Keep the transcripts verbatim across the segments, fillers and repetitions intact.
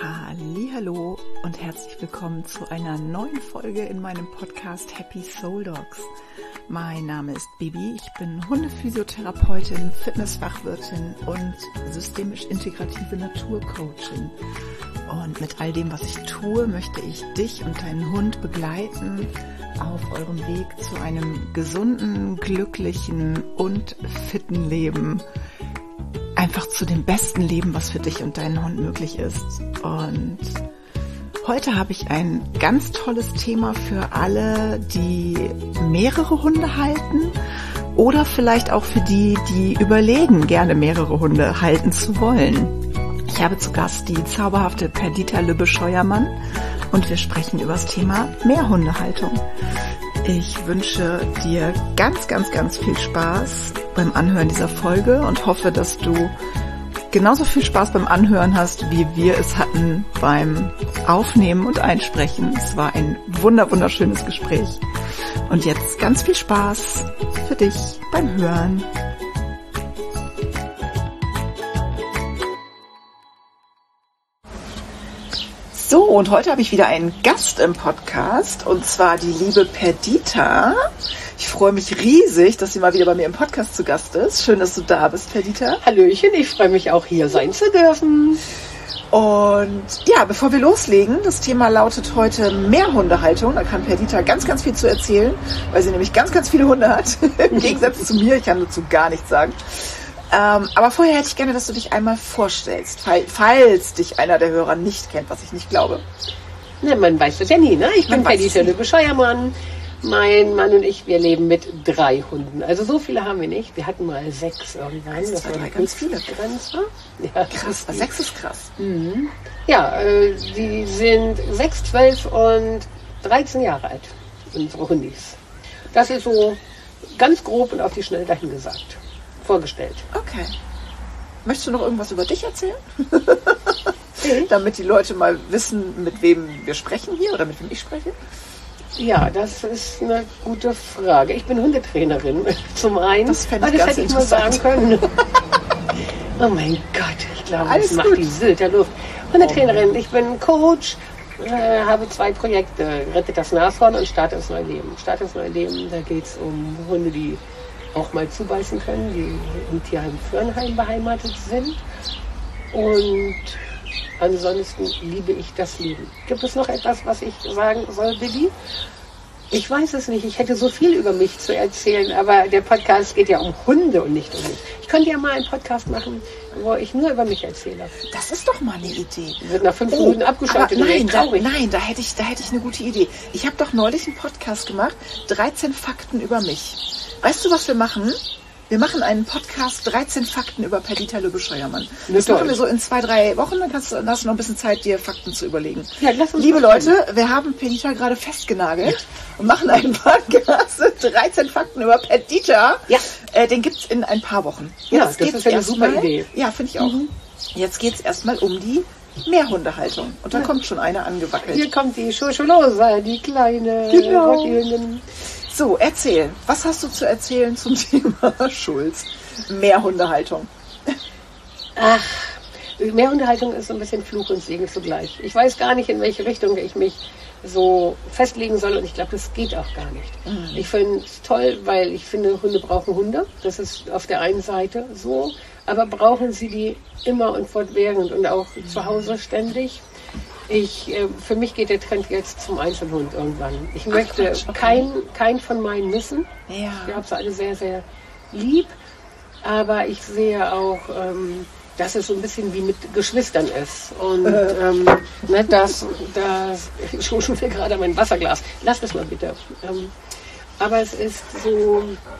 Hallihallo und herzlich willkommen zu einer neuen Folge in meinem Podcast Happy Soul Dogs. Mein Name ist Bibi, ich bin Hundephysiotherapeutin, Fitnessfachwirtin und systemisch-integrative Naturcoachin. Und mit all dem, was ich tue, möchte ich dich und deinen Hund begleiten auf eurem Weg zu einem gesunden, glücklichen und fitten Leben. Einfach zu dem besten Leben, was für dich und deinen Hund möglich ist. Und heute habe ich ein ganz tolles Thema für alle, die mehrere Hunde halten oder vielleicht auch für die, die überlegen, gerne mehrere Hunde halten zu wollen. Ich habe zu Gast die zauberhafte Perdita Lübbe-Scheuermann und wir sprechen über das Thema Mehrhundehaltung. Ich wünsche dir ganz, ganz, ganz viel Spaß beim Anhören dieser Folge und hoffe, dass du genauso viel Spaß beim Anhören hast, wie wir es hatten beim Aufnehmen und Einsprechen. Es war ein wunder, wunderschönes Gespräch. Und jetzt ganz viel Spaß für dich beim Hören. So, und heute habe ich wieder einen Gast im Podcast, und zwar die liebe Perdita. Ich freue mich riesig, dass sie mal wieder bei mir im Podcast zu Gast ist. Schön, dass du da bist, Perdita. Hallöchen, ich freue mich auch, hier sein zu dürfen. Und ja, bevor wir loslegen, das Thema lautet heute Mehrhundehaltung. Da kann Perdita ganz, ganz viel zu erzählen, weil sie nämlich ganz, ganz viele Hunde hat. Im Gegensatz zu mir, ich kann dazu gar nichts sagen. Ähm, aber vorher hätte ich gerne, dass du dich einmal vorstellst, falls dich einer der Hörer nicht kennt, was ich nicht glaube. Na, man weiß das ja nie, ne? Ich Man bin Perdita Lübbe-Scheuermann. Mein Mann und ich, wir leben mit drei Hunden. Also so viele haben wir nicht. Wir hatten mal sechs irgendwann. Das, das war drei, ganz viele. Grenze. Ja, krass, sechs ist krass. Mhm. Ja, äh, die sind sechs, zwölf und dreizehn Jahre alt, unsere Hundis. Das ist so ganz grob und auf die Schnelle dahin gesagt. Vorgestellt. Okay. Möchtest du noch irgendwas über dich erzählen? Damit die Leute mal wissen, mit wem wir sprechen hier oder mit wem ich spreche? Ja, das ist eine gute Frage. Ich bin Hundetrainerin zum einen. Das fände ich das ganz hätte ich mal sagen können. Oh mein Gott, ich glaube, Alles das macht gut. die Sylter Luft. Hundetrainerin, ich bin Coach, äh, habe zwei Projekte, Rettet das Nashorn und Start ins neue Leben. Start ins neue Leben, da geht es um Hunde, die auch mal zubeißen können, die im Tierheim Fürnheim beheimatet sind. Und ansonsten liebe ich das Leben. Gibt es noch etwas, was ich sagen soll, Bibi? Ich weiß es nicht. Ich hätte so viel über mich zu erzählen, aber der Podcast geht ja um Hunde und nicht um mich. Ich könnte ja mal einen Podcast machen, wo ich nur über mich erzähle. Das ist doch mal eine Idee. Wird nach fünf Oh, Minuten abgeschaltet. aber nein, da, traurig. nein, da hätte ich, da hätte ich eine gute Idee. Ich habe doch neulich einen Podcast gemacht, dreizehn Fakten über mich. Weißt du, was wir machen? Wir machen einen Podcast, dreizehn Fakten über Perdita Lübbe-Scheuermann. Das machen wir so in zwei, drei Wochen, dann, kannst du, dann hast du noch ein bisschen Zeit, dir Fakten zu überlegen. Ja, lass uns Liebe das Leute, wir haben Perdita gerade festgenagelt und machen einen Podcast, dreizehn Fakten über Perdita. Ja. Äh, den gibt's in ein paar Wochen. Ja, das ist ja eine super erstmal- Idee. Ja, finde ich auch. Mhm. Jetzt geht's erstmal um die Mehrhundehaltung. Und da Ja. kommt schon eine angewackelt. Hier kommt die Schoscholosa, die kleine Genau. Rotthündin. So, erzähl. Was hast du zu erzählen zum Thema Schulz? Mehrhundehaltung. Ach, Mehrhundehaltung ist so ein bisschen Fluch und Segen zugleich. Ich weiß gar nicht, in welche Richtung ich mich so festlegen soll, und ich glaube, das geht auch gar nicht. Mhm. Ich finde es toll, weil ich finde, Hunde brauchen Hunde. Das ist auf der einen Seite so, aber brauchen sie die immer und fortwährend und auch mhm. zu Hause ständig. Ich, äh, für mich geht der Trend jetzt zum Einzelhund irgendwann. Ich möchte Quatsch, okay. kein, kein von meinen missen. Ja. Ich habe sie alle sehr, sehr lieb, aber ich sehe auch, ähm, dass es so ein bisschen wie mit Geschwistern ist. Und ähm, ne, das, das, ich schon mir gerade mein Wasserglas. Lass das mal bitte. Ähm, aber es ist so,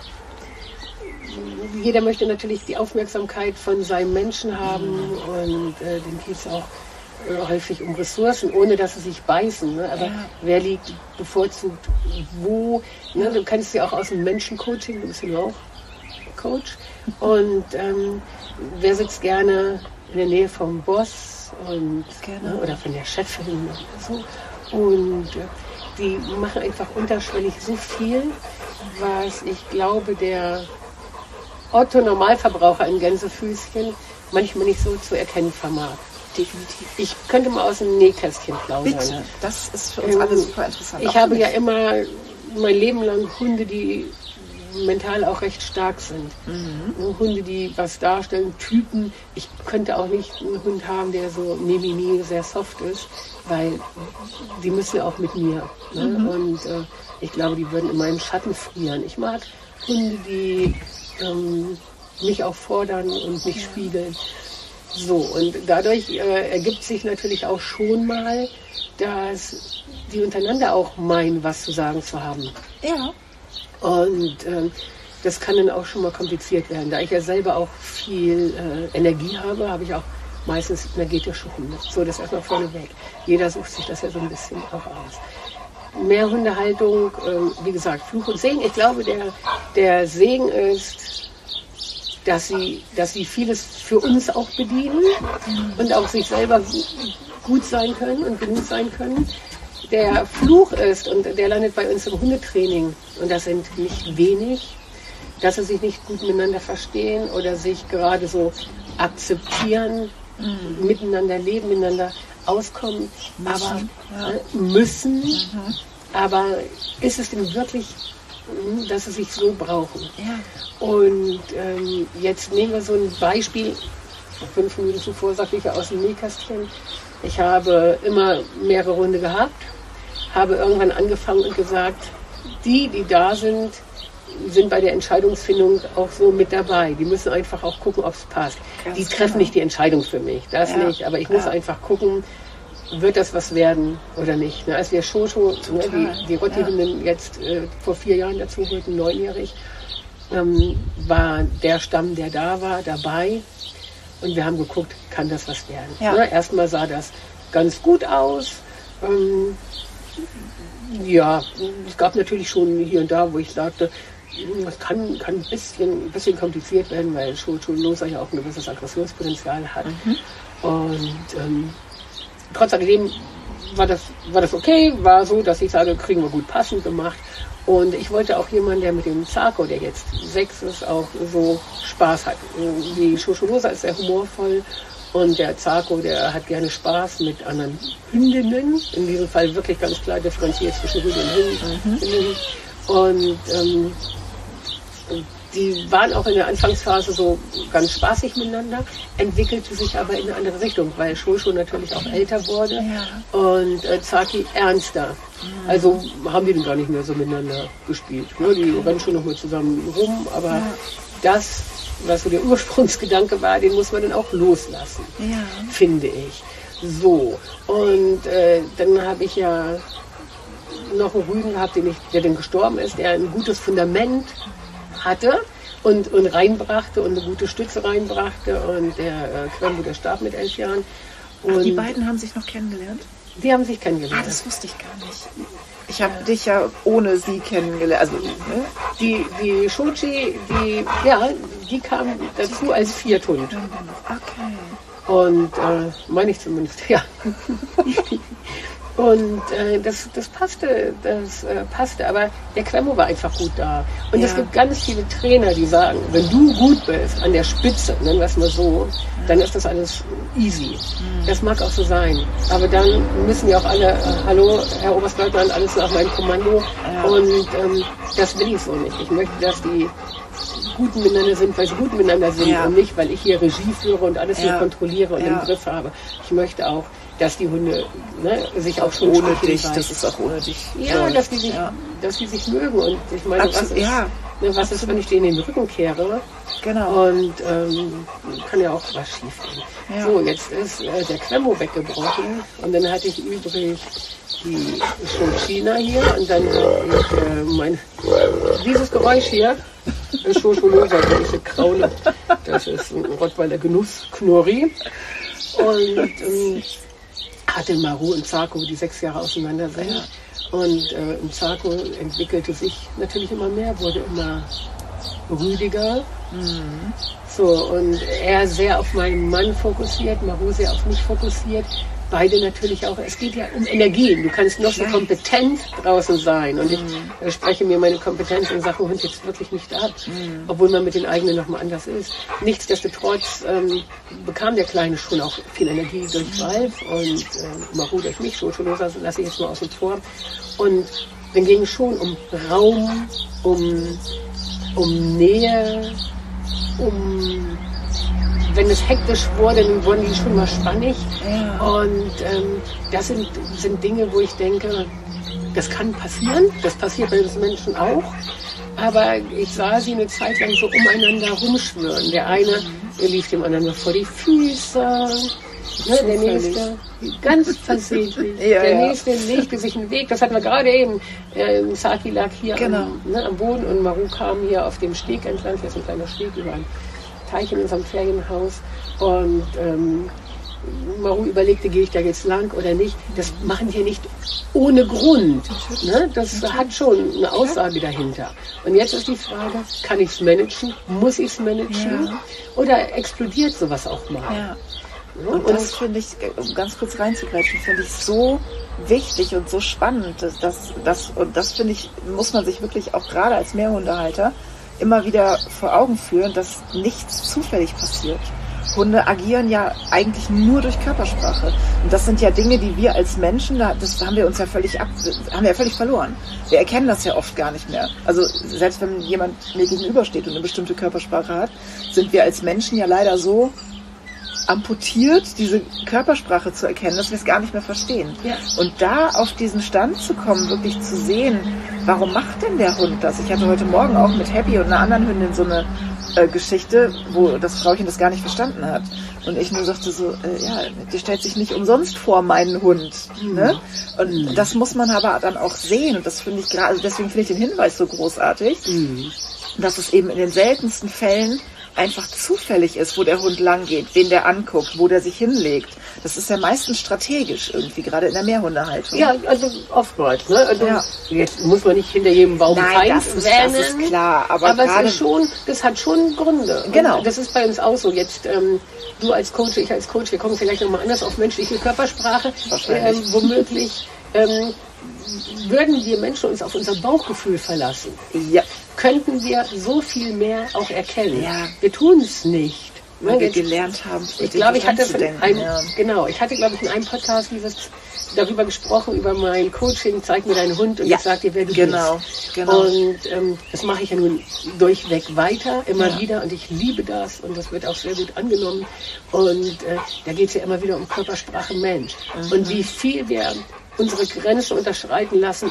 jeder möchte natürlich die Aufmerksamkeit von seinem Menschen haben, und äh, dem geht es auch äh, häufig um Ressourcen, ohne dass sie sich beißen. Ne? Aber Ja. wer liegt bevorzugt wo? Ne? Du kannst ja auch aus dem Menschencoaching, du bist ja auch Coach. Und ähm, wer sitzt gerne in der Nähe vom Boss und, Genau. ne, oder von der Chefin oder so. Und äh, die machen einfach unterschwellig so viel, was ich glaube, der Otto-Normalverbraucher in Gänsefüßchen manchmal nicht so zu erkennen vermag. definitiv. Ich könnte mal aus dem Nähkästchen plaudern. Bitte, das ist für uns alle super interessant. Ich habe ja immer mein Leben lang Hunde, die mental auch recht stark sind. Mhm. Hunde, die was darstellen, Typen. Ich könnte auch nicht einen Hund haben, der so mimimi sehr soft ist, weil die müssen ja auch mit mir. Ne? Mhm. Und äh, ich glaube, die würden in meinem Schatten frieren. Ich mag Hunde, die ähm, mich auch fordern und mich spiegeln. So, und dadurch äh, ergibt sich natürlich auch schon mal, dass die untereinander auch meinen, was zu sagen zu haben. Ja. Und ähm, das kann dann auch schon mal kompliziert werden. Da ich ja selber auch viel äh, Energie habe, habe ich auch meistens energetische Hunde. So, das erstmal vorneweg. Jeder sucht sich das ja so ein bisschen auch aus. Mehrhundehaltung, ähm, wie gesagt, Fluch und Segen. Ich glaube, der, der Segen ist, dass sie, dass sie vieles für uns auch bedienen und auch sich selber gut sein können und genug sein können. Der Fluch ist, und der landet bei uns im Hundetraining, und das sind nicht wenig, dass sie sich nicht gut miteinander verstehen oder sich gerade so akzeptieren, mhm. miteinander leben, miteinander auskommen, müssen, aber ja. äh, müssen. Mhm. Aber ist es denn wirklich, dass sie sich so brauchen? Ja. Und ähm, jetzt nehmen wir so ein Beispiel, fünf Minuten zuvor sagte ich ja aus dem Nähkästchen. Ich habe immer mehrere Hunde gehabt, habe irgendwann angefangen und gesagt, die, die da sind, sind bei der Entscheidungsfindung auch so mit dabei. Die müssen einfach auch gucken, ob es passt. Ganz die treffen genau. nicht die Entscheidung für mich, das ja. nicht. Aber ich muss ja. einfach gucken, wird das was werden oder nicht. Ne, als wir Shosho, ne, die, die Rottihündin ja. jetzt äh, vor vier Jahren dazu holten, neunjährig, ähm, war der Stamm, der da war, dabei. Und wir haben geguckt, kann das was werden. Ja. Ne, erstmal sah das ganz gut aus. Ähm, ja, es gab natürlich schon hier und da, wo ich sagte, das kann, kann ein bisschen, ein bisschen kompliziert werden, weil Shosho ja auch ein gewisses Aggressionspotenzial hat. Mhm. Und ähm, trotz alledem war das, war das okay, war so, dass ich sage, kriegen wir gut passend gemacht. Und ich wollte auch jemanden, der mit dem Zarko, der jetzt sechs ist, auch so Spaß hat. Die Shosho ist sehr humorvoll und der Zarko, der hat gerne Spaß mit anderen Hündinnen. In diesem Fall wirklich ganz klar differenziert zwischen Hündin und Hündinnen. Mhm. Und ähm, die waren auch in der Anfangsphase so ganz spaßig miteinander, entwickelte sich aber in eine andere Richtung, weil Shosho natürlich auch älter wurde ja. und äh, Zaki ernster. Mhm. Also haben die dann gar nicht mehr so miteinander gespielt. Ne? Die rennen schon noch mal zusammen rum, aber ja. das, was so der Ursprungsgedanke war, den muss man dann auch loslassen, ja. finde ich. So, und äh, dann habe ich ja noch einen Rüden gehabt, den ich, der dann gestorben ist, der ein gutes Fundament hatte und, und reinbrachte und eine gute Stütze reinbrachte, und der äh, Quembo, der starb mit elf Jahren. Und ach, die beiden haben sich noch kennengelernt? Die haben sich kennengelernt. Ah, das wusste ich gar nicht. Ich habe ja. dich ja ohne sie kennengelernt. Also, ne? Die, die Shoji, die, ja, die kam dazu als Vierthund. Okay. Und äh, meine ich zumindest, ja. Und äh, das, das passte, das äh, passte, aber der Quembo war einfach gut da. Und ja. es gibt ganz viele Trainer, die sagen, wenn du gut bist an der Spitze, nennen wir es mal so, dann ist das alles easy. Mhm. Das mag auch so sein. Aber dann müssen ja auch alle, äh, hallo, Herr Oberstleutnant, alles nach meinem Kommando. Ja. Und ähm, das will ich so nicht. Ich möchte, dass die gut miteinander sind, weil sie gut miteinander sind ja. und nicht, weil ich hier Regie führe und alles ja. hier kontrolliere und ja. im Griff habe. Ich möchte auch, dass die Hunde ne, sich auch schon ohne dich, das ist auch ohne dich. Ja, dass die sich, ja. dass die sich mögen. Und ich meine, Absolut, was ist, ja. ne, was ist, wenn ich denen in den Rücken kehre? Genau. Und ähm, kann ja auch was schief gehen. Ja. So, jetzt ist äh, der Quembo weggebrochen und dann hatte ich übrig die Shochina hier und dann habe ich äh, mein dieses Geräusch hier, Shosholosa, diese Kraule, das ist ein Rottweiler Genussknurri. Und ähm, hatte Maru und Zarko, die sechs Jahre auseinander sind. Ja. Und äh, Zarko entwickelte sich natürlich immer mehr, wurde immer rüdiger. Mhm. So, und er sehr auf meinen Mann fokussiert, Maru sehr auf mich fokussiert. beide natürlich auch, es geht ja um Energien. Du kannst noch so kompetent draußen sein. Und ich äh, spreche mir meine Kompetenz in Sachen Hund jetzt wirklich nicht ab. Mhm. Obwohl man mit den eigenen nochmal anders ist. Nichtsdestotrotz ähm, bekam der Kleine schon auch viel Energie durch Ralf und äh, Maru durch mich. Schoscholosa lasse ich jetzt mal außen vor. Und dann ging es schon um Raum, um, um Nähe, um... Wenn es hektisch wurde, dann wurden die schon mal spannig. Ja. Und ähm, das sind, sind Dinge, wo ich denke, das kann passieren. Das passiert bei uns Menschen auch. Aber ich sah sie eine Zeit lang so umeinander rumschwirren. Der eine, der lief dem anderen vor die Füße. Ne, der nächste, ganz versehentlich. Ja, der ja. nächste legte sich einen Weg. Das hatten wir gerade eben. Äh, Saki lag hier genau. am, ne, am Boden und Maru kam hier auf dem Steg entlang. Hier ist ein kleiner Steg über einen Teich in unserem Ferienhaus und ähm, Maru überlegte, gehe ich da jetzt lang oder nicht. Das machen wir nicht ohne Grund. Ne? Das hat schon eine Aussage dahinter. Und jetzt ist die Frage, kann ich es managen? Muss ich es managen? Ja. Oder explodiert sowas auch mal? Ja. Ja, und, und das finde ich, um ganz kurz reinzugreifen, finde ich so wichtig und so spannend. Dass, dass, dass, und das finde ich, muss man sich wirklich auch gerade als Mehrhundehalter immer wieder vor Augen führen, dass nichts zufällig passiert. Hunde agieren ja eigentlich nur durch Körpersprache. Und das sind ja Dinge, die wir als Menschen, das haben wir uns ja völlig ab, haben wir ja völlig verloren. Wir erkennen das ja oft gar nicht mehr. Also selbst wenn jemand mir gegenübersteht und eine bestimmte Körpersprache hat, sind wir als Menschen ja leider so amputiert, diese Körpersprache zu erkennen, dass wir es gar nicht mehr verstehen. Ja. Und da auf diesen Stand zu kommen, wirklich zu sehen, warum macht denn der Hund das? Ich hatte heute Morgen auch mit Happy und einer anderen Hündin so eine äh, Geschichte, wo das Frauchen das gar nicht verstanden hat. Und ich nur sagte so, äh, ja, die stellt sich nicht umsonst vor meinen Hund. Mhm. Ne? Und mhm. das muss man aber dann auch sehen. Und das finde ich gerade, also deswegen finde ich den Hinweis so großartig, mhm. dass es eben in den seltensten Fällen einfach zufällig ist, wo der Hund lang geht, wen der anguckt, wo der sich hinlegt. Das ist ja meistens strategisch irgendwie, gerade in der Mehrhundehaltung. Ja, also oftmals. Ne? Also ja. Jetzt muss man nicht hinter jedem Baum Nein, das ist, das ist klar. Aber, aber es ist schon, das hat schon Gründe. Genau. Und das ist bei uns auch so. Jetzt ähm, du als Coach, ich als Coach, wir kommen vielleicht nochmal anders auf menschliche Körpersprache. Ähm, womöglich ähm, würden wir Menschen uns auf unser Bauchgefühl verlassen. Ja. Könnten wir so viel mehr auch erkennen. Ja. Wir tun es nicht. Weil wir gelernt haben, ich glaube, ich hatte in einem, ja. genau, ich hatte, glaube ich, in einem Podcast dieses, darüber gesprochen, über mein Coaching, zeig mir deinen Hund und ja. ich sag dir, wer du genau. bist. Genau. Und ähm, das mache ich ja nun durchweg weiter, immer ja. wieder und ich liebe das und das wird auch sehr gut angenommen. Und äh, da geht es ja immer wieder um Körpersprache Mensch. Mhm. Und wie viel wir unsere Grenzen unterschreiten lassen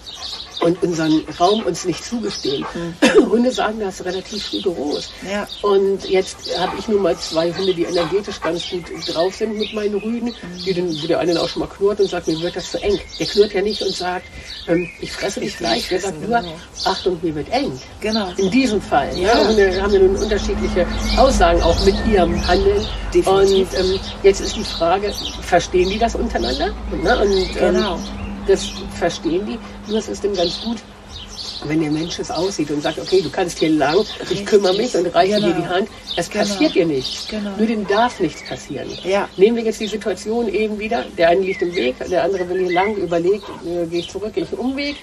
und unseren Raum uns nicht zugestehen. Mhm. Hunde sagen das relativ rigoros. Ja. Und jetzt habe ich nun mal zwei Hunde, die energetisch ganz gut drauf sind mit meinen Rüden, mhm. die den, wo der eine auch schon mal knurrt und sagt, mir wird das zu eng. Der knurrt ja nicht und sagt, ähm, ich fresse dich gleich. Der sagt nur, genau. Achtung, mir wird eng. Genau. In diesem Fall. Ja. Ja, Hunde haben ja nun unterschiedliche Aussagen auch mit ihrem Handeln. Definitiv. Und ähm, jetzt ist die Frage, verstehen die das untereinander? Ne? Und, genau. Ähm, das verstehen die. Nur es ist dann ganz gut, wenn der Mensch es aussieht und sagt, okay, du kannst hier lang, Richtig. ich kümmere mich und reiche genau. dir die Hand. Es genau. passiert dir nichts. Genau. Nur dem darf nichts passieren. Ja. Nehmen wir jetzt die Situation eben wieder. Der eine liegt im Weg, der andere will hier lang, überlegt, äh, gehe ich zurück, gehe ich einen Umweg.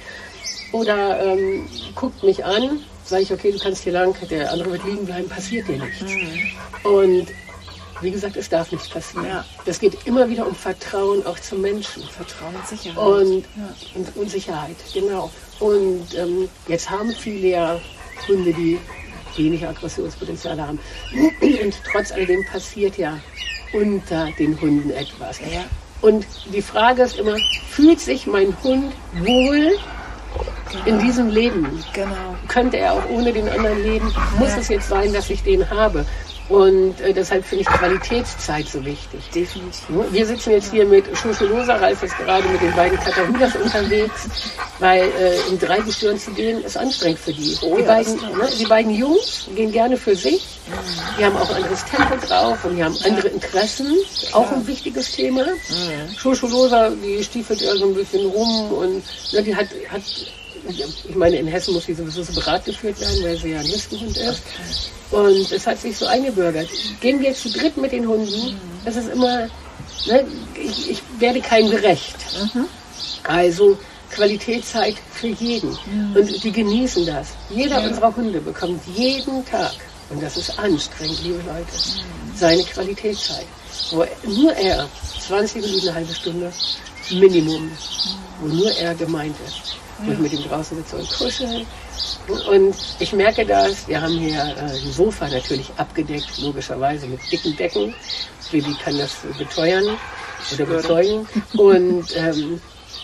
Oder ähm, guckt mich an, sage ich, okay, du kannst hier lang, der andere wird liegen bleiben, passiert dir nichts. Mhm. Und wie gesagt, es darf nichts passieren. Ja. Das geht immer wieder um Vertrauen auch zum Menschen. Vertrauen und Sicherheit. Und, ja. und, und Sicherheit, genau. Und ähm, jetzt haben viele ja Hunde, die wenig Aggressionspotenzial haben. Und trotz alledem passiert ja unter den Hunden etwas. Ja. Und die Frage ist immer, fühlt sich mein Hund wohl genau. in diesem Leben? Genau. Könnte er auch ohne den anderen leben? Muss ja. es jetzt sein, dass ich den habe? Und äh, deshalb finde ich Qualitätszeit so wichtig. Definitiv. Wir sitzen jetzt hier mit Schoscholosa, Ralf ist gerade mit den beiden Katahulas unterwegs, weil äh, im Dreigestirn zu gehen ist anstrengend für die. Oh, die, ja, beiden, ne, die beiden Jungs gehen gerne für sich, die haben auch ein anderes Tempo drauf und die haben andere Interessen, auch ein wichtiges Thema. Mhm. Schoscholosa, die stiefelt ja so ein bisschen rum und ne, die hat, hat ich meine, in Hessen muss sie sowieso separat geführt werden, weil sie ja ein Listenhund ist. Und es hat sich so eingebürgert. Gehen wir zu dritt mit den Hunden, das ist immer, ne, ich, ich werde keinem gerecht. Mhm. Also Qualitätszeit für jeden. Mhm. Und die genießen das. Jeder ja. unserer Hunde bekommt jeden Tag, und das ist anstrengend, liebe Leute, mhm. seine Qualitätszeit. Wo nur er, zwanzig Minuten, eine halbe Stunde, Minimum, wo nur er gemeint ist. Wo ich mit ihm draußen sitze und kuscheln. Und ich merke das, wir haben hier äh, ein Sofa natürlich abgedeckt, logischerweise mit dicken Decken. Baby kann das beteuern oder bezeugen. Und ähm,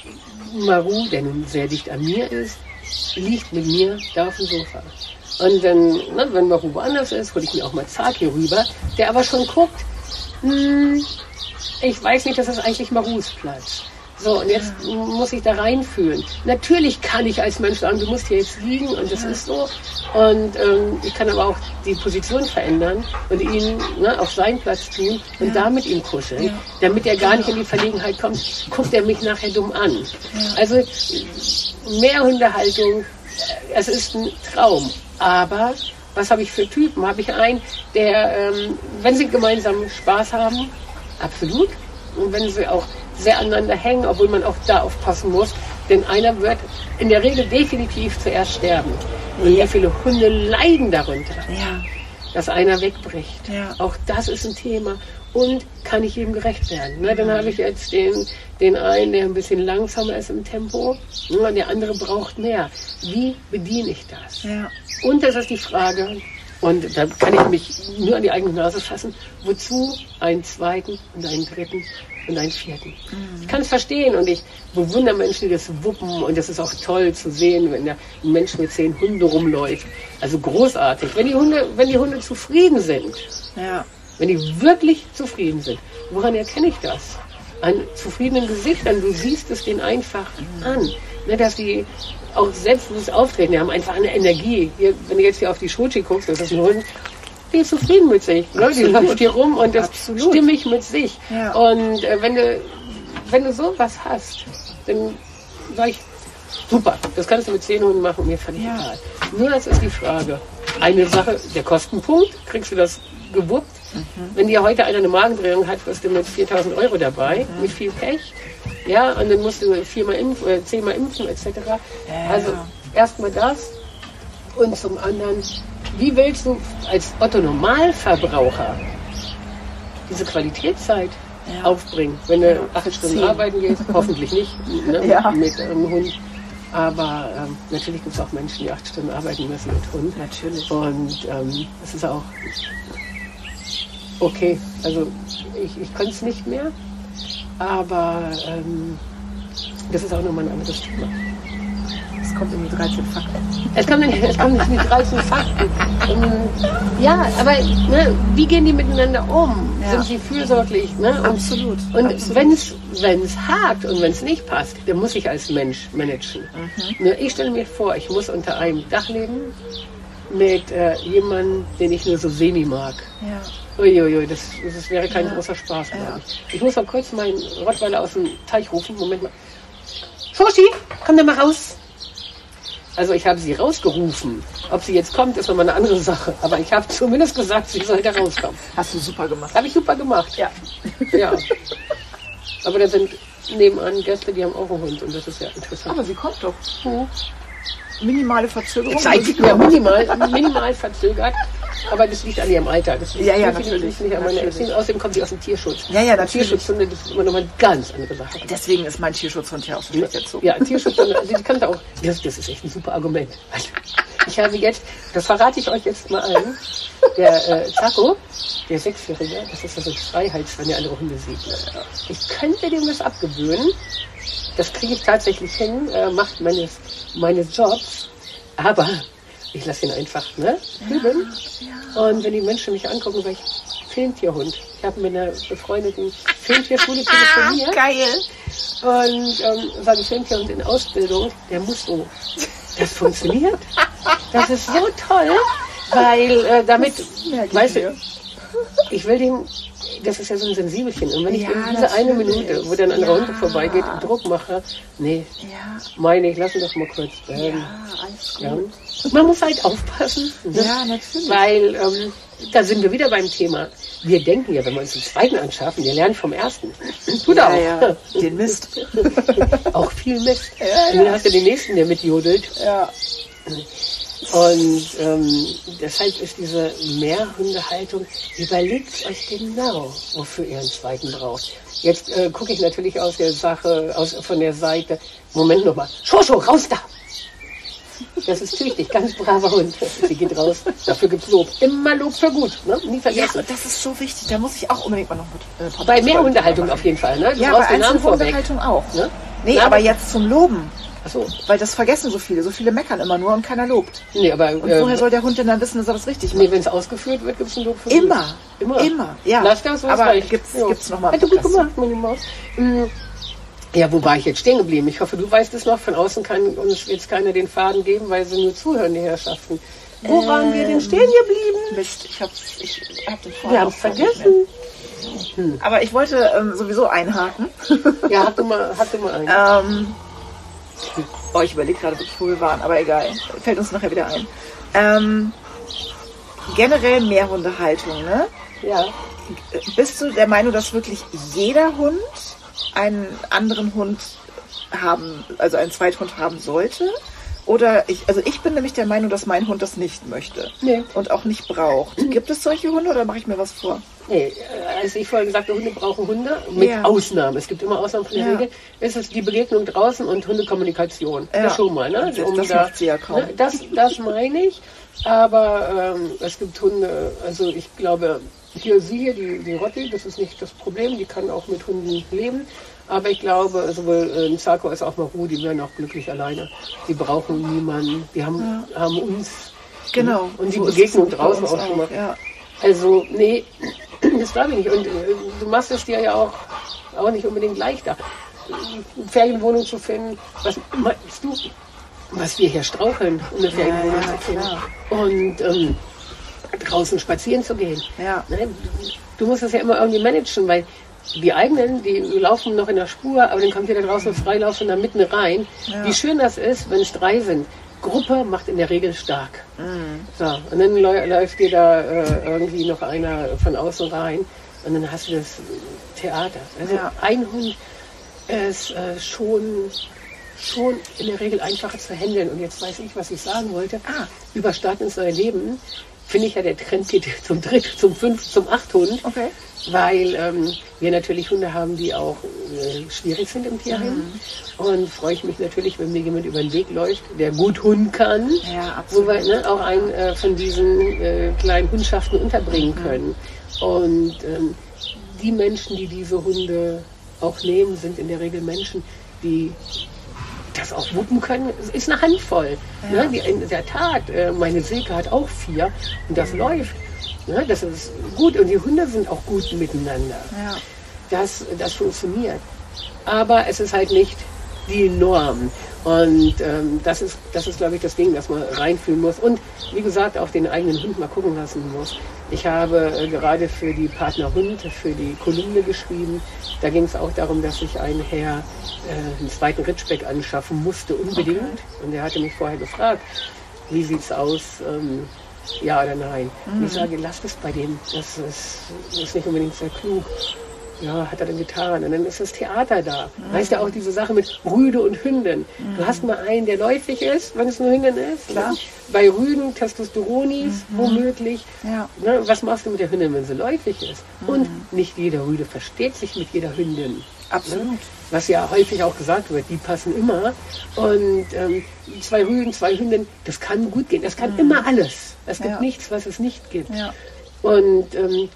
Maru, der nun sehr dicht an mir ist, liegt mit mir da auf dem Sofa. Und dann, ne, wenn Maru woanders ist, hole ich mir auch mal Zag hier rüber, der aber schon guckt, hm, ich weiß nicht, das ist eigentlich Marus Platz. So, und jetzt muss ich da reinfühlen. Natürlich kann ich als Mensch sagen, du musst hier jetzt liegen und das ist so. Und ähm, ich kann aber auch die Position verändern und ihn ne, auf seinen Platz tun und ja. da mit ihm kuscheln. Ja. Damit er gar nicht in die Verlegenheit kommt, guckt er mich nachher dumm an. Ja. Also mehr Hundehaltung, es ist ein Traum. Aber was habe ich für Typen? Habe ich einen, der, ähm, wenn sie gemeinsam Spaß haben, absolut. Und wenn sie auch sehr aneinander hängen, obwohl man auch da aufpassen muss. Denn einer wird in der Regel definitiv zuerst sterben. Und ja. wie viele Hunde leiden darunter, ja. dass einer wegbricht. Ja. Auch das ist ein Thema. Und kann ich ihm gerecht werden? Na, dann habe ich jetzt den, den einen, der ein bisschen langsamer ist im Tempo. Und der andere braucht mehr. Wie bediene ich das? Ja. Und das ist die Frage, und da kann ich mich nur an die eigene Nase fassen, wozu einen zweiten und einen dritten und einen vierten. Mhm. Ich kann es verstehen und ich bewundere Menschen, die das wuppen und das ist auch toll zu sehen, wenn der ein Mensch mit zehn Hunden rumläuft. Also großartig. Wenn die Hunde, wenn die Hunde zufrieden sind, ja. wenn die wirklich zufrieden sind, woran erkenne ich das? An zufriedenen Gesichtern, du siehst es denen einfach mhm. an, ne, dass die auch selbstbewusst auftreten, die haben einfach eine Energie. Hier, wenn du jetzt hier auf die Schochi guckst, das ist ein Hund, die ist zufrieden mit sich. Ne? Die läuft hier rum und ist stimmig mit sich. Ja. Und äh, wenn du wenn du sowas hast, dann sag ich, super, das kannst du mit zehn Hunden machen, mir völlig ja. egal. Nur das ist die Frage. Eine Sache, der Kostenpunkt, kriegst du das gewuppt. Mhm. Wenn dir heute einer eine Magendrehung hat, wirst du mit viertausend Euro dabei, mhm. mit viel Pech. Ja, und dann musst du viermal impfen, äh, zehnmal impfen, et cetera. Ja. Also erstmal das und zum anderen, wie willst du als Otto-Normalverbraucher diese Qualitätszeit ja. aufbringen, wenn du acht Stunden Ziel. arbeiten gehst? Hoffentlich nicht ne, ja. mit einem Hund. Aber ähm, natürlich gibt es auch Menschen, die acht Stunden arbeiten müssen mit Hund. Natürlich. Und ähm, es ist auch okay. Also ich, ich kann es nicht mehr. Aber ähm, das ist auch nochmal ein anderes Thema. Es kommt in die dreizehn Fakten. Es kommt in, es kommt in die dreizehn Fakten. Um, ja, aber ne, wie gehen die miteinander um? Ja. Sind sie fürsorglich? Ne? Und, Absolut. Und wenn es hakt und wenn es nicht passt, dann muss ich als Mensch managen. Mhm. Ne, ich stelle mir vor, ich muss unter einem Dach leben mit äh, jemandem, den ich nur so semi mag. Ja. Uiuiui, das, das wäre kein ja. großer Spaß, glaube ja. ich. Ich muss mal kurz meinen Rottweiler aus dem Teich rufen. Moment mal. Schochi, komm da mal raus. Also ich habe sie rausgerufen. Ob sie jetzt kommt, ist nochmal eine andere Sache. Aber ich habe zumindest gesagt, sie soll da rauskommen. Hast du super gemacht. Habe ich super gemacht. Ja. Ja. Aber da sind nebenan Gäste, die haben auch einen Hund. Und das ist ja interessant. Aber sie kommt doch. Hm. Minimale Verzögerung. Zeitlich ja, minimal, minimal verzögert. Aber das liegt an ihrem Alter. Das liegt ja, ja, natürlich natürlich. nicht an meiner Erziehung. Außerdem kommt sie aus dem Tierschutz. Ja, ja, natürlich. Tierschutzhunde, das ist immer noch mal eine ganz andere Sache. Deswegen ist mein Tierschutzhund ja auch so schlecht erzogen. Ja, Tierschutzhunde, die kann auch. Das, das ist echt ein super Argument. Ich habe jetzt, das verrate ich euch jetzt mal allen, der äh, Taco, der Sechsjährige, das ist also Freiheits, wenn er andere Hunde sieht. Ich könnte dem das abgewöhnen. Das kriege ich tatsächlich hin, äh, macht meines, meines Jobs. Aber ich lasse ihn einfach ne, üben. Ja, ja. Und wenn die Menschen mich angucken, sage ich, Filmtierhund. Ich habe mit einer befreundeten Filmtierschule telefoniert. Geil. Und ähm, sage, Filmtierhund in Ausbildung, der muss so. Das funktioniert. Das ist so toll, weil äh, damit, weißt du, ich will den, das ist ja so ein Sensibelchen. Und wenn ich Ja, in diese eine natürlich. Minute, wo dann ein anderer Ja. Hund vorbeigeht, einen Druck mache, nee, Ja, meine ich, lass ihn doch mal kurz bleiben. ja, alles gut. Ja. Man muss halt aufpassen. Ne? Ja, natürlich. Weil, ähm, da sind wir wieder beim Thema. Wir denken ja, wenn wir uns den zweiten anschaffen, wir lernen vom ersten. Tut Ja, auch. ja, den Mist. Auch viel Mist. Ja, Und dann hast du den nächsten, der mitjodelt. Ja. Und ähm, deshalb ist diese Mehrhundehaltung, überlegt euch genau, wofür ihr einen zweiten braucht. Jetzt äh, gucke ich natürlich aus der Sache, aus, von der Seite, Moment nochmal, Schoscho, raus da! Das ist tüchtig, ganz braver Hund. Sie geht raus, dafür gibt's Lob. Immer Lob für gut, ne? Nie Ja, vergessen. das ist so wichtig. Da muss ich auch unbedingt mal noch mit. Äh, Bei Mehrhundehaltung auf jeden Fall, ne? Du Ja, bei brauchst den Namen vorweg. Einzelhundehaltung auch. Ne? Nee, Na, aber jetzt zum Loben. Achso, Weil das vergessen so viele. So viele meckern immer nur und keiner lobt. nee, aber Und äh, woher soll der Hund denn dann wissen, dass er das richtig macht? nee, wenn es ausgeführt wird, gibt's einen Lob für Immer. gut. Immer. Immer. Ja. Lass das, so aber reicht. gibt's, Ja. gibt's noch mal. Hat du gut gemacht, meine Maus. Mm. Ja, wo war ich jetzt stehen geblieben? Ich hoffe, du weißt es noch. Von außen kann uns jetzt keiner den Faden geben, weil sie nur zuhören, die Herrschaften. Wo Ähm, waren wir denn stehen geblieben? Mist, ich hab's, ich hab den Faden Wir haben auch es gar nicht mehr. vergessen. Hm. Aber ich wollte ähm, sowieso einhaken. Ja, hab du mal, hab du mal einen. ähm, oh, ich überlege gerade, wo wir waren, aber egal. Fällt uns nachher wieder ein. Ähm, generell Mehrhundehaltung, ne? Ja. Bist du der Meinung, dass wirklich jeder Hund einen anderen Hund haben, also einen Zweithund haben sollte? Oder ich, also ich bin nämlich der Meinung, dass mein Hund das nicht möchte Nee. und auch nicht braucht. Gibt es solche Hunde oder mache ich mir was vor? Nee, als ich vorher gesagt habe, Hunde brauchen Hunde, mit Ja. Ausnahmen. Es gibt immer Ausnahmen von der Ja. Regel. Es ist die Begegnung draußen und Hundekommunikation. Ja. Das schon mal, ne? Das- das da- macht sie ja kaum. Ne? Das, das meine ich. Aber ähm, es gibt Hunde, also ich glaube, hier sie hier, die, die Rotti, das ist nicht das Problem, die kann auch mit Hunden leben. Aber ich glaube, sowohl äh, Zarko als auch Maru, die werden auch glücklich alleine. Die brauchen niemanden, die haben, haben uns. Genau. Und die So ist Begegnung es bei draußen uns auch schon mal. Ja. Also, nee, das glaube ich nicht. Und äh, du machst es dir ja auch, auch nicht unbedingt leichter, eine Ferienwohnung zu finden. Was meinst du, was wir hier straucheln, um eine Ferienwohnung ja, zu finden? klar. Und ähm, draußen spazieren zu gehen. Ja. Ne? Du musst es ja immer irgendwie managen, weil die eigenen, die laufen noch in der Spur, aber dann kommt wieder draußen Freilauf und da mitten rein. Ja. Wie schön das ist, wenn es drei sind. Gruppe macht in der Regel stark. Mhm. So, und dann läu- läuft dir da äh, irgendwie noch einer von außen rein und dann hast du das Theater. Also Ja. ein Hund ist äh, schon, schon in der Regel einfacher zu handeln. Und jetzt weiß ich, was ich sagen wollte. Ah. Über Start ins neue Leben finde ich ja, der Trend geht zum Dritt, zum Fünf, zum Acht Hund. Okay. Weil ähm, wir natürlich Hunde haben, die auch äh, schwierig sind im Tierheim. Mhm. Und freue ich mich natürlich, wenn mir jemand über den Weg läuft, der gut Hund kann. Ja, Wo wir absolut. ne, auch einen äh, von diesen äh, kleinen Hundschaften unterbringen Mhm. können. Und ähm, die Menschen, die diese Hunde auch nehmen, sind in der Regel Menschen, die das auch wuppen können. Es ist eine Handvoll. Ja. Ne? Die, in der Tat, äh, meine Silke hat auch vier und das läuft. Ne? Das ist gut und die Hunde sind auch gut miteinander. Ja. Das, das funktioniert. Aber es ist halt nicht die Norm. Und ähm, das ist, das ist, glaube ich, das Ding, dass man reinfühlen muss. Und wie gesagt, auch den eigenen Hund mal gucken lassen muss. Ich habe äh, gerade für die Partner Hund, für die Kolumne geschrieben. Da ging es auch darum, dass ich einen Herr äh, einen zweiten Ritschbeck anschaffen musste, unbedingt. Okay. Und er hatte mich vorher gefragt, wie sieht's aus, ähm, ja oder nein. Mhm. Und ich sage, lass es bei dem. Das ist, das ist nicht unbedingt sehr klug. Ja, hat er dann getan. Und dann ist das Theater da. Mhm. Weißt du, auch diese Sache mit Rüde und Hündin. Mhm. Du hast mal einen, der läufig ist, wenn es eine Hündin ist. Klar. Ne? Bei Rüden, Testosteronis, mhm. womöglich. Ja. Ne? Was machst du mit der Hündin, wenn sie läufig ist? Mhm. Und nicht jeder Rüde versteht sich mit jeder Hündin. Absolut. Ne? Was ja häufig auch gesagt wird, die passen immer. Und ähm, zwei Rüden, zwei Hündinnen, das kann gut gehen. Das kann mhm. immer alles. Es gibt Ja. nichts, was es nicht gibt. Ja. Und ähm,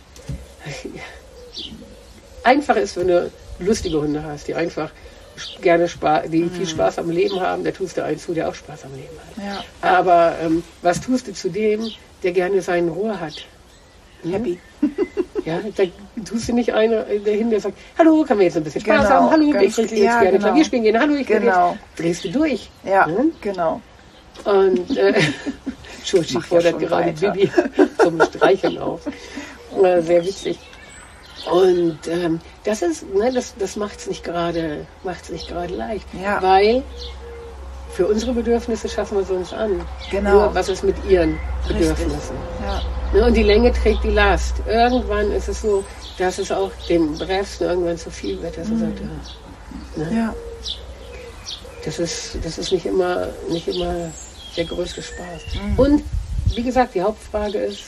einfach ist, wenn du lustige Hunde hast, die einfach gerne Spaß, die mhm. viel Spaß am Leben haben, da tust du einen zu, der auch Spaß am Leben hat. Ja. Aber ähm, was tust du zu dem, der gerne seinen Ruhe hat? Hm? Happy. Ja, da tust du nicht einer dahin, der sagt, hallo, können wir jetzt ein bisschen Spaß Genau, haben? Hallo, ganz- ich will jetzt ja, gerne genau. Klavier spielen gehen. Hallo, ich will Genau. jetzt. Drehst du durch. Ja, Hm? genau. Und äh, Schurchi Mach ja fordert schon gerade weiter. Bibi zum Streicheln auf. Äh, sehr witzig. Und ähm, das ist, ne, das, das macht es nicht gerade, macht's nicht gerade leicht, Ja. weil für unsere Bedürfnisse schaffen wir es uns an. Genau. Nur was ist mit ihren Bedürfnissen? Richtig. Ja. Ne, und die Länge trägt die Last. Irgendwann ist es so, dass es auch dem Brefsten irgendwann zu viel wird, dass er sagt, ja, ne? Ja. Das ist, das ist nicht immer, nicht immer der größte Spaß. Mhm. Und wie gesagt, die Hauptfrage ist,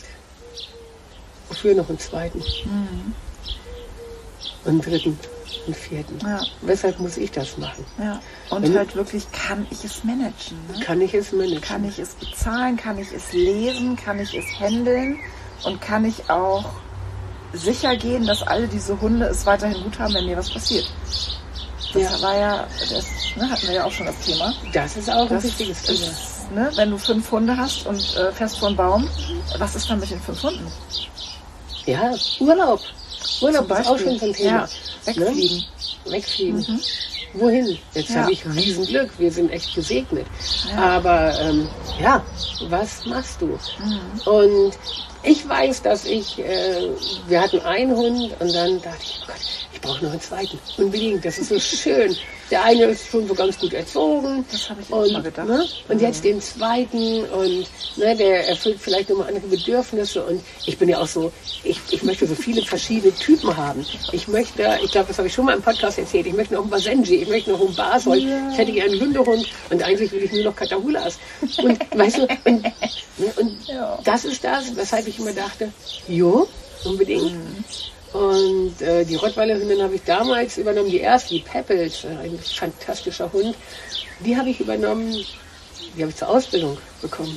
wofür noch einen zweiten? Mhm. Und einen dritten, einen vierten. Ja. Weshalb muss ich das machen? Ja. Und Wenn, halt wirklich, kann ich es managen? Ne? Kann ich es managen? Kann ich es bezahlen? Kann ich es lesen? Kann ich es handeln? Und kann ich auch sicher gehen, dass alle diese Hunde es weiterhin gut haben, wenn mir was passiert? Das Ja. war ja, das ne, hatten wir ja auch schon das Thema. Das ist auch ein Das wichtiges Thema. ist, ne, wenn du fünf Hunde hast und äh, fährst vor einen Baum, was ist dann mit den fünf Hunden? Ja, Urlaub. Urlaub Zum ist auch Beispiel. schon so ein Thema. Ja, wegfliegen. Ne? Wegfliegen. Mhm. Wohin? Jetzt Ja. habe ich Riesenglück, wir sind echt gesegnet. Ja. Aber ähm, ja, was machst du? Mhm. Und ich weiß, dass ich, äh, wir hatten einen Hund und dann dachte ich, oh Gott, ich brauche noch einen zweiten. Unbedingt, das ist so schön. Der eine ist schon so ganz gut erzogen. Das habe ich auch Und, mal gedacht. ne, und jetzt den zweiten und ne, der erfüllt vielleicht nochmal andere Bedürfnisse. Und ich bin ja auch so, ich, ich möchte so viele verschiedene Typen haben. Ich möchte, ich glaube, das habe ich schon mal im Podcast erzählt, ich möchte noch einen Basenji, ich möchte noch einen Basol, Ja. ich hätte gerne einen Hundehund und eigentlich will ich nur noch Catahulas. Und weißt du, und, ne, und Ja. das ist das, weshalb ich immer dachte, jo, unbedingt. Mhm. Und äh, die Rottweiler-Hündin habe ich damals übernommen, die erste, die Peppels, äh, ein fantastischer Hund, die habe ich übernommen, die habe ich zur Ausbildung bekommen.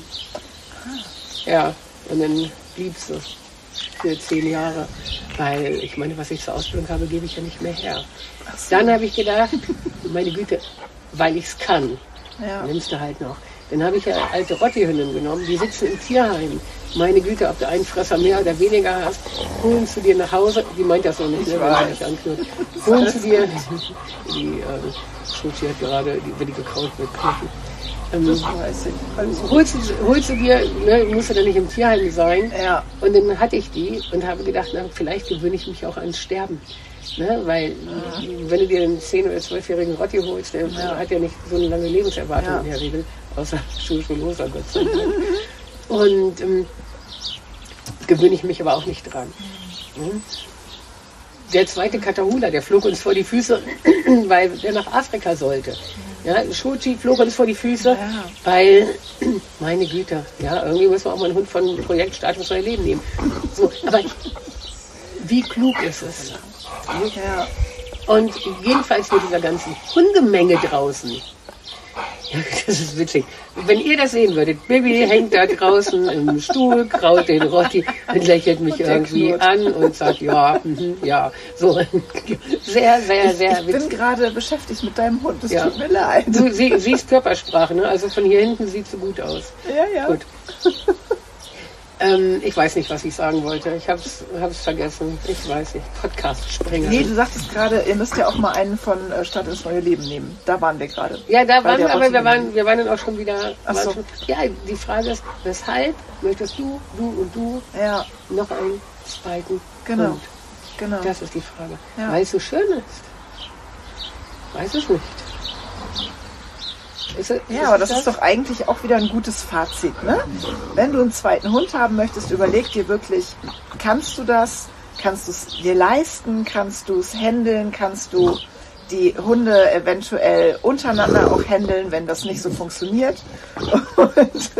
Ja, und dann blieb sie für zehn Jahre, weil ich meine, was ich zur Ausbildung habe, gebe ich ja nicht mehr her. Ach so. Dann habe ich gedacht, meine Güte, weil ich es kann, Ja. nimmst du halt noch. Dann habe ich ja alte Rotti-Hündinnen genommen, die sitzen im Tierheim. Meine Güte, ob du einen Fresser mehr oder weniger hast, holen zu dir nach Hause, die meint das so nicht, ne, wenn sie dich anknurrt. Holen zu dir, die äh, Schutzi hat gerade, die, wenn die gekaut wird, Knochen. Ähm, Das weiß ich. Also, holst, du, holst du dir, ne, musst du dann nicht im Tierheim sein. ja. Und dann hatte ich die und habe gedacht, na, vielleicht gewöhne ich mich auch ans Sterben. Ne? Weil, mhm. wenn du dir einen zehn- oder zwölfjährigen Rotti holst, der Ja. hat ja nicht so eine lange Lebenserwartung Ja. in der Regel, außer Schulschulloser, Gott sei Dank. Und ähm, gewöhne ich mich aber auch nicht dran. Mhm. Der zweite Catahoula, der flog uns vor die Füße, weil der nach Afrika sollte. Ja, Schuchi flog uns vor die Füße, Ja. weil, meine Güte, ja, irgendwie muss man auch mal einen Hund von Projekt Status Neues Leben nehmen. So, aber wie klug ist es? Ja. Und jedenfalls mit dieser ganzen Hundemenge draußen. Ja, das ist witzig. Wenn ihr das sehen würdet, Bibi hängt da draußen im Stuhl, kraut den Rotti und lächelt mich irgendwie knurrt. an und sagt, ja, mhm, ja. So, sehr, sehr, sehr Ich bin witzig. gerade beschäftigt mit deinem Hund, es Ja. tut mir leid. Du sie, siehst Körpersprache, ne? Also von hier hinten sieht sie gut aus. Ja, ja. Gut. Ähm, ich weiß nicht, was ich sagen wollte. Ich hab's, hab's vergessen. Ich weiß nicht. Podcast-Sprenger. Nee, du sagtest gerade, ihr müsst ja auch mal einen von äh, Stadt ins neue Leben nehmen. Da waren wir gerade. Ja, da Bei waren der wir, aber wir Rotti- waren, wir waren dann auch schon wieder. Ach waren so. schon, ja, die Frage ist, weshalb möchtest du, du und du Ja, noch einen zweiten genau. Hund? genau. Das ist die Frage. Ja. Weil es so schön ist. Weiß es nicht. Ist es, Ja, aber das ist doch eigentlich auch wieder ein gutes Fazit, ne? Wenn du einen zweiten Hund haben möchtest, überleg dir wirklich, kannst du das? Kannst du es dir leisten? Kannst du es handeln? Kannst du die Hunde eventuell untereinander auch handeln, wenn das nicht so funktioniert? Und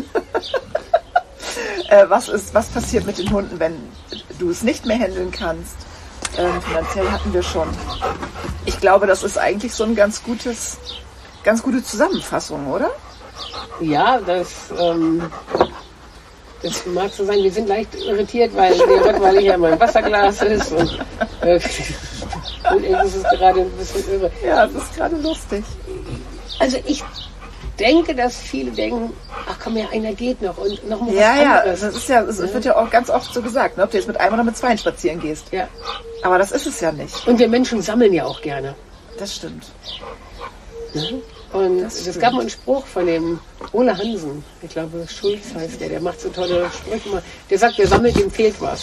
äh, was ist, was passiert mit den Hunden, wenn du es nicht mehr handeln kannst? Ähm, finanziell hatten wir schon. Ich glaube, das ist eigentlich so ein ganz gutes Ganz gute Zusammenfassung, oder? Ja, das, ähm, das mag so sein. Wir sind leicht irritiert, weil der Rottweiler hier in meinem Wasserglas ist. Und, äh, und es ist gerade ein bisschen irre. Ja, das ist gerade lustig. Also ich denke, dass viele denken, ach komm, ja, einer geht noch und noch mal was Ja, ja, anderes. das ist ja, es wird ja auch ganz oft so gesagt, ne, ob du jetzt mit einem oder mit zweien spazieren gehst. Ja. Aber das ist es ja nicht. Und wir Menschen sammeln ja auch gerne. Das stimmt. Mhm. Und Das es stimmt. gab mal einen Spruch von dem Ole Hansen, ich glaube Schulz heißt der, der macht so tolle Sprüche mal. Der sagt, wer sammelt, dem fehlt was.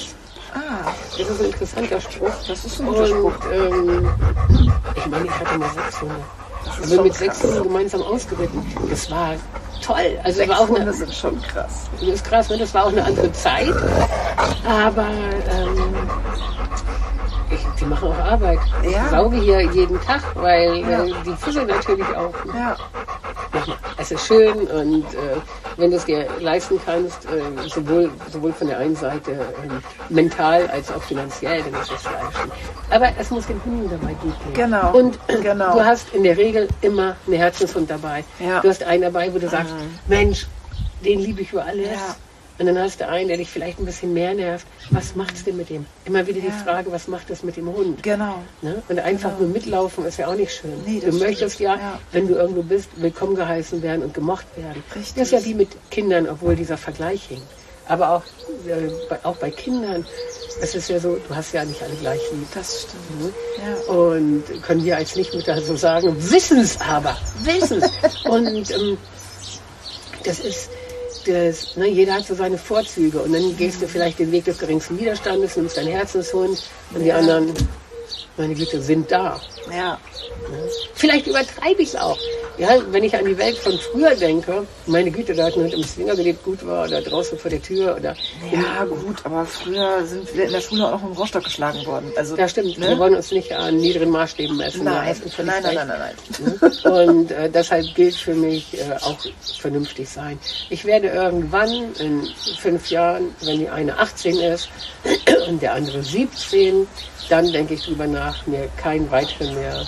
Ah, Das ist ein interessanter Spruch. das ist ein guter Spruch. Und ähm, ich meine, ich hatte mal sechs Hunde. Ich bin mit sechs Hunden gemeinsam ausgeritten. Das war toll. Also Sechs war auch Hunde eine, sind schon krass. das ist krass, ne? Das war auch eine andere Zeit. Aber ähm, ich, die machen auch Arbeit. Ja. Ich sauge hier jeden Tag, weil Ja. äh, die Füße natürlich auch. Ja, Es ist schön und äh, wenn du es dir leisten kannst, äh, sowohl, sowohl von der einen Seite ähm, mental als auch finanziell, dann ist es Fleisch. Aber es muss den Hunden dabei gut gehen. Genau, Und genau. du hast in der Regel immer einen Herzenshund dabei. Ja. Du hast einen dabei, wo du sagst, Mensch, den liebe ich über alles. Ja. Und dann hast du einen, der dich vielleicht ein bisschen mehr nervt. Was macht's denn mit dem? Immer wieder Ja. die Frage, was macht es mit dem Hund? genau. Ne? Und einfach nur mitlaufen ist ja auch nicht schön. Nee, du das möchtest stimmt. ja, Ja. wenn du irgendwo bist, willkommen geheißen werden und gemocht werden. Richtig. Das ist ja wie mit Kindern, obwohl dieser Vergleich hing. Aber auch, äh, bei, auch bei Kindern, es ist ja so, du hast ja nicht alle gleich lieb. Das stimmt. Ja. Und können wir als Nichtmutter so sagen, wissen es aber, wissen es. Und ähm, das ist, das, ne, jeder hat so seine Vorzüge und dann gehst du vielleicht den Weg des geringsten Widerstandes, nimmst deinen Herzenshund und die Ja. anderen, meine Güte, sind da. Ja. Vielleicht übertreibe ich es auch. Ja, wenn ich an die Welt von früher denke, meine Güte, da hat ein Hund im Zwinger gelebt, gut war, oder draußen vor der Tür, oder... Ja, gut, aber früher sind wir in der Schule auch noch im Rostock geschlagen worden. Also, Ja, stimmt. ne? Wir wollen uns nicht an niedrigen Maßstäben messen. Da Nein, hast du völlig nein, nein, recht. nein, nein, nein. Und äh, deshalb gilt für mich äh, auch vernünftig sein. Ich werde irgendwann in fünf Jahren, wenn die eine achtzehn ist und der andere siebzehn, dann denke ich drüber nach, mir keinen weiteren mehr,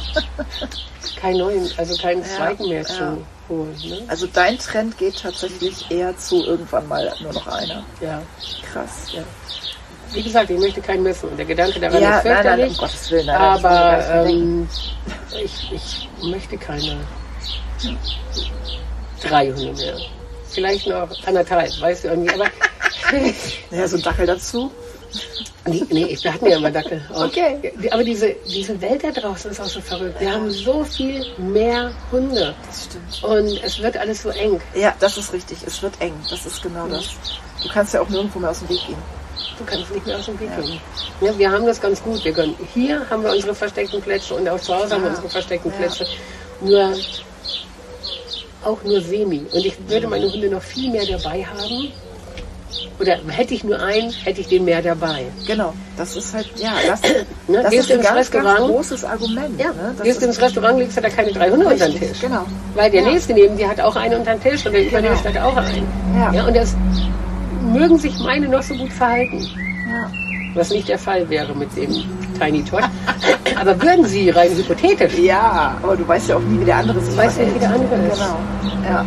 keinen neuen, also keinen Ja, zweiten mehr ja. zu holen. Ne? Also dein Trend geht tatsächlich eher zu irgendwann mal nur noch einer. Ja. Krass. Ja. Wie gesagt, ich möchte keinen missen. Und der Gedanke daran Ja, ist nein, nein, fürchterlich. um Gottes Willen. Nein, das will aber ich gar nicht ähm, ich, ich möchte keine drei Hunde mehr. Vielleicht noch anderthalb, weißt du irgendwie. Aber Ja, so ein Dackel dazu. die, nee, wir hatten ja immer Dackel. Auch. Okay. Die- Aber diese, diese Welt da draußen ist auch so verrückt. Wir haben so viel mehr Hunde. Das stimmt. Und es wird alles so eng. Ja, das ist richtig. Es wird eng. Das ist genau das. Du kannst ja auch nirgendwo mehr aus dem Weg gehen. Du kannst nicht mehr aus dem Weg Ja. gehen. Ja, wir haben das ganz gut. Wir können, hier haben wir unsere versteckten Plätze und auch zu Hause haben wir Ja. unsere versteckten Ja. Plätze. Nur, auch nur semi. Und ich würde meine Hunde noch viel mehr dabei haben. Oder hätte ich nur einen, hätte ich den mehr dabei. Genau. Das ist halt, ja, das, Ne, das gehst ist ein ins ganz, Restaurant. ganz großes Argument. Ja, Ne? Das gehst du ist ins Restaurant, legst du da keine drei Hunde unter den richtig, Tisch. Genau. Weil der Ja. nächste neben dir hat auch einen unter den Tisch und der übernächste hat auch einen. Ja. Ja, und das mögen sich meine noch so gut verhalten. Ja. Was nicht der Fall wäre mit dem Tiny Todd. Aber würden sie rein hypothetisch, Ja, aber du weißt ja auch nie, wie der andere sich Du weißt nicht, wie der andere ist. Genau. Ja.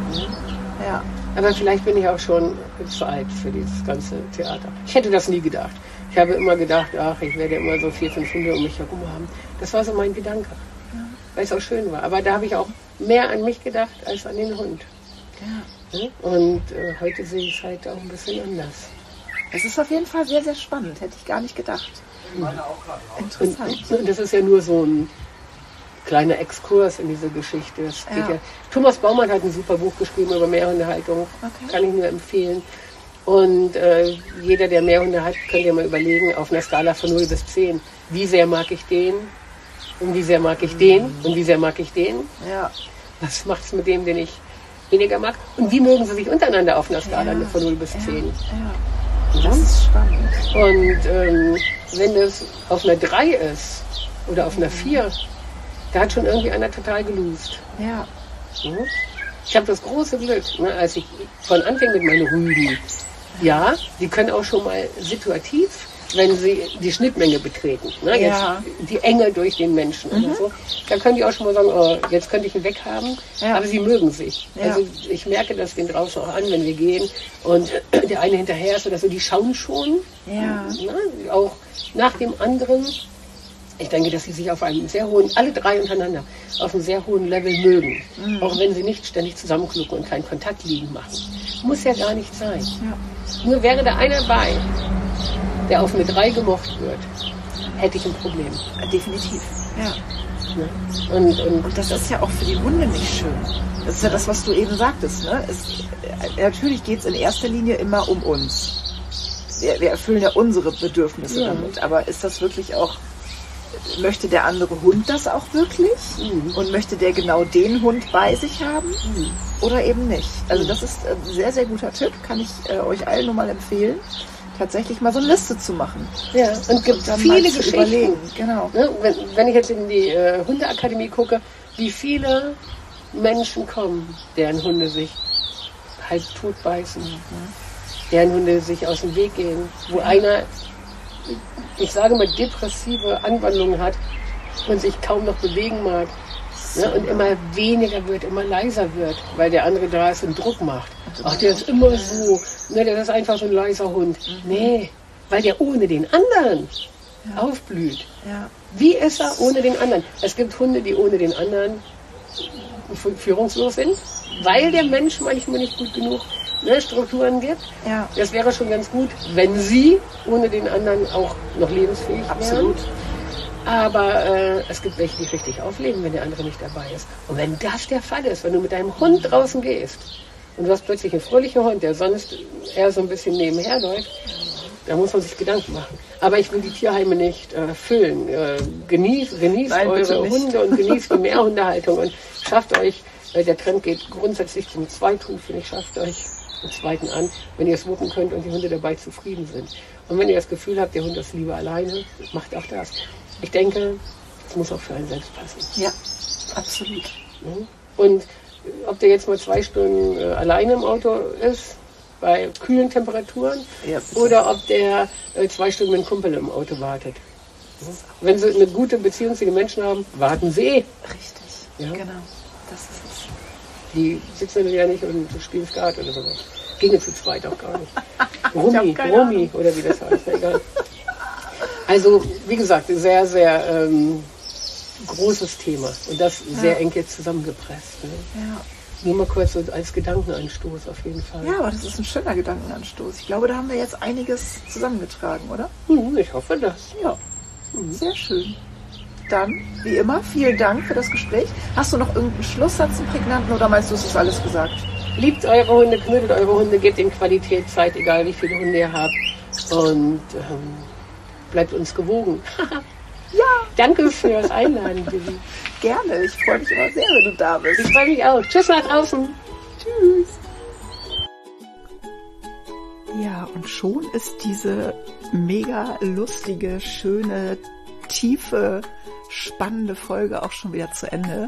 Ja. aber vielleicht bin ich auch schon zu alt für dieses ganze Theater. Ich hätte das nie gedacht. Ich habe immer gedacht, ach, ich werde immer so vier, fünf Hunde um mich herum haben. Das war so mein Gedanke, weil es auch schön war. Aber da habe ich auch mehr an mich gedacht als an den Hund. Ja. Und äh, heute sehe ich es halt auch ein bisschen anders. Es ist auf jeden Fall sehr, sehr spannend. Hätte ich gar nicht gedacht. Interessant. Und, und das ist ja nur so ein kleiner Exkurs in diese Geschichte. Es geht Ja. ja. Thomas Baumann hat ein super Buch geschrieben über Mehrhundehaltung. Okay. Kann ich nur empfehlen. Und äh, jeder, der Mehrhunde hat, könnt ihr mal überlegen, auf einer Skala von null bis zehn, wie sehr mag ich den und wie sehr mag ich den und wie sehr mag ich den. Ja. Was macht es mit dem, den ich weniger mag? Und wie mögen sie sich untereinander auf einer Skala Ja. von null bis zehn? Ja. Das ist spannend. Und ähm, wenn es auf einer drei ist oder auf einer vier, da hat schon irgendwie einer total geloost. Ja. Mhm. Ich habe das große Glück, ne, als ich von anfing mit meinen Rüden, ja, die können auch schon mal situativ, wenn sie die Schnittmenge betreten, ne, Ja. jetzt die Enge durch den Menschen oder so, da können die auch schon mal sagen, oh, jetzt könnte ich ihn weghaben, Ja. aber sie mögen sich. Ja. Also ich merke das den draußen auch an, wenn wir gehen und der eine hinterher ist oder so, die schauen schon, Ja. ne, auch nach dem anderen. Ich denke, dass sie sich auf einem sehr hohen, alle drei untereinander, auf einem sehr hohen Level mögen. Mhm. Auch wenn sie nicht ständig zusammenklucken und keinen Kontakt liegen machen. Muss ja gar nicht sein. Ja. Nur wäre da einer bei, der auf eine drei gemocht wird, hätte ich ein Problem. Definitiv. Ja. Ne? Und, und, Und das ist ja auch für die Hunde nicht schön. Das ist ja das, was du eben sagtest. Ne? Es, äh, natürlich geht es in erster Linie immer um uns. wir, wir erfüllen ja unsere Bedürfnisse ja. damit, aber ist das wirklich auch, möchte der andere Hund das auch wirklich? Mhm. Und möchte der genau den Hund bei sich haben? Mhm. Oder eben nicht? Also das ist ein sehr, sehr guter Tipp, kann ich äh, euch allen nur mal empfehlen, tatsächlich mal so eine Liste zu machen. Ja, und gibt viele Geschichten. Überlegen. Genau. Ne? Wenn, wenn ich jetzt in die äh, Hundeakademie gucke, wie viele Menschen kommen, deren Hunde sich halb tot beißen, mhm. deren Hunde sich aus dem Weg gehen, wo ja. einer, ich sage mal, depressive Anwandlungen hat und sich kaum noch bewegen mag. Ne? Und immer weniger wird, immer leiser wird, weil der andere da ist und Druck macht. Ach, der ist immer so, ne, der ist einfach so ein leiser Hund. Mhm. Nee, weil der ohne den anderen ja. aufblüht. Ja. Wie ist er ohne den anderen? Es gibt Hunde, die ohne den anderen führungslos sind, weil der Mensch manchmal nicht gut genug ne, Strukturen gibt. Ja. Das wäre schon ganz gut, wenn sie ohne den anderen auch noch lebensfähig wären. Absolut. Aber äh, es gibt welche, die richtig aufleben, wenn der andere nicht dabei ist. Und wenn das der Fall ist, wenn du mit deinem Hund draußen gehst und du hast plötzlich einen fröhlichen Hund, der sonst eher so ein bisschen nebenher läuft, da muss man sich Gedanken machen. Aber ich will die Tierheime nicht äh, füllen. Äh, genießt genießt Nein, eure Hunde und genießt die Mehrhundehaltung und schafft euch, äh, der Trend geht grundsätzlich zum Zweithund, finde ich, schafft euch einen zweiten an, wenn ihr es wuppen könnt und die Hunde dabei zufrieden sind. Und wenn ihr das Gefühl habt, der Hund ist lieber alleine, macht auch das. Ich denke, es muss auch für einen selbst passen. Ja, absolut. Und ob der jetzt mal zwei Stunden äh, alleine im Auto ist, bei kühlen Temperaturen, ja, oder ob der äh, zwei Stunden mit einem Kumpel im Auto wartet. Wenn Sie eine gute Beziehung zu den Menschen haben, warten Sie. Richtig, ja? Genau. Das ist es. Die sitzen ja nicht und spielen Skat oder sowas. Ginge zu zweit auch gar nicht. Rumi, Rumi oder wie das heißt, egal. Also, wie gesagt, sehr, sehr ähm, großes Thema und das sehr ja. eng jetzt zusammengepresst. Ne? Ja. Nur mal kurz so als Gedankenanstoß auf jeden Fall. Ja, aber das ist ein schöner Gedankenanstoß. Ich glaube, da haben wir jetzt einiges zusammengetragen, oder? Hm, ich hoffe das. Ja, mhm. Sehr schön. Dann, wie immer, vielen Dank für das Gespräch. Hast du noch irgendeinen Schlusssatz, einen prägnanten, oder meinst du, es ist alles gesagt? Liebt eure Hunde, knuddelt eure Hunde, gebt ihnen Qualität, Zeit, egal wie viele Hunde ihr habt. Und ähm, bleibt uns gewogen. Ja. Danke für das Einladen, Bibi. Gerne, ich freue mich immer sehr, wenn du da bist. Ich freue mich auch. Tschüss nach draußen. Tschüss. Ja, und schon ist diese mega lustige, schöne, tiefe, spannende Folge auch schon wieder zu Ende.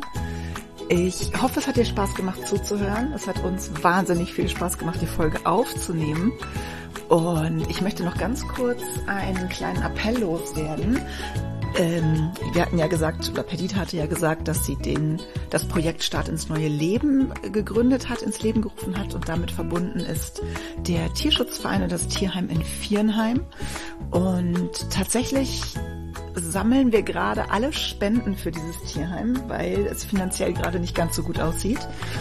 Ich hoffe, es hat dir Spaß gemacht zuzuhören. Es hat uns wahnsinnig viel Spaß gemacht, die Folge aufzunehmen. Und ich möchte noch ganz kurz einen kleinen Appell loswerden. Ähm, wir hatten ja gesagt, oder Perdita hatte ja gesagt, dass sie den, das Projekt Start ins neue Leben gegründet hat, ins Leben gerufen hat und damit verbunden ist der Tierschutzverein und das Tierheim in Viernheim. Und tatsächlich sammeln wir gerade alle Spenden für dieses Tierheim, weil es finanziell gerade nicht ganz so gut aussieht.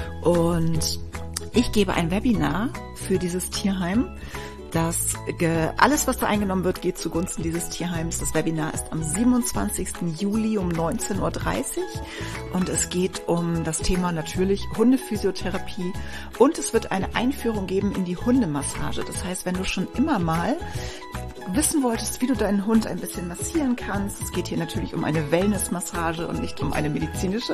Und ich gebe ein Webinar für dieses Tierheim. Das, alles, was da eingenommen wird, geht zugunsten dieses Tierheims. Das Webinar ist am siebenundzwanzigsten Juli um neunzehn Uhr dreißig und es geht um das Thema natürlich Hundephysiotherapie und es wird eine Einführung geben in die Hundemassage. Das heißt, wenn du schon immer mal wissen wolltest, wie du deinen Hund ein bisschen massieren kannst, es geht hier natürlich um eine Wellnessmassage und nicht um eine medizinische,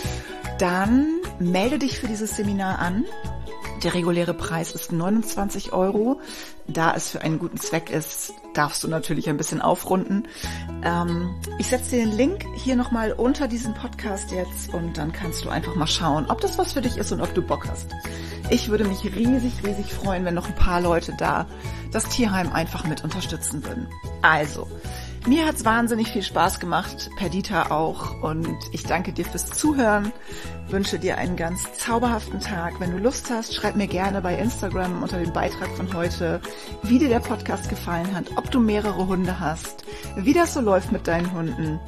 dann melde dich für dieses Seminar an. Der reguläre Preis ist neunundzwanzig Euro. Da es für einen guten Zweck ist, darfst du natürlich ein bisschen aufrunden. Ähm, ich setze dir den Link hier nochmal unter diesem Podcast jetzt und dann kannst du einfach mal schauen, ob das was für dich ist und ob du Bock hast. Ich würde mich riesig, riesig freuen, wenn noch ein paar Leute da das Tierheim einfach mit unterstützen würden. Also, mir hat's wahnsinnig viel Spaß gemacht, Perdita auch, und ich danke dir fürs Zuhören, wünsche dir einen ganz zauberhaften Tag. Wenn du Lust hast, schreib mir gerne bei Instagram unter dem Beitrag von heute, wie dir der Podcast gefallen hat, ob du mehrere Hunde hast, wie das so läuft mit deinen Hunden.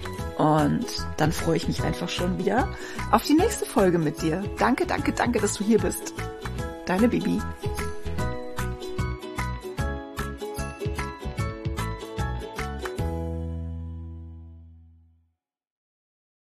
Und dann freue ich mich einfach schon wieder auf die nächste Folge mit dir. Danke, danke, danke, dass du hier bist. Deine Bibi.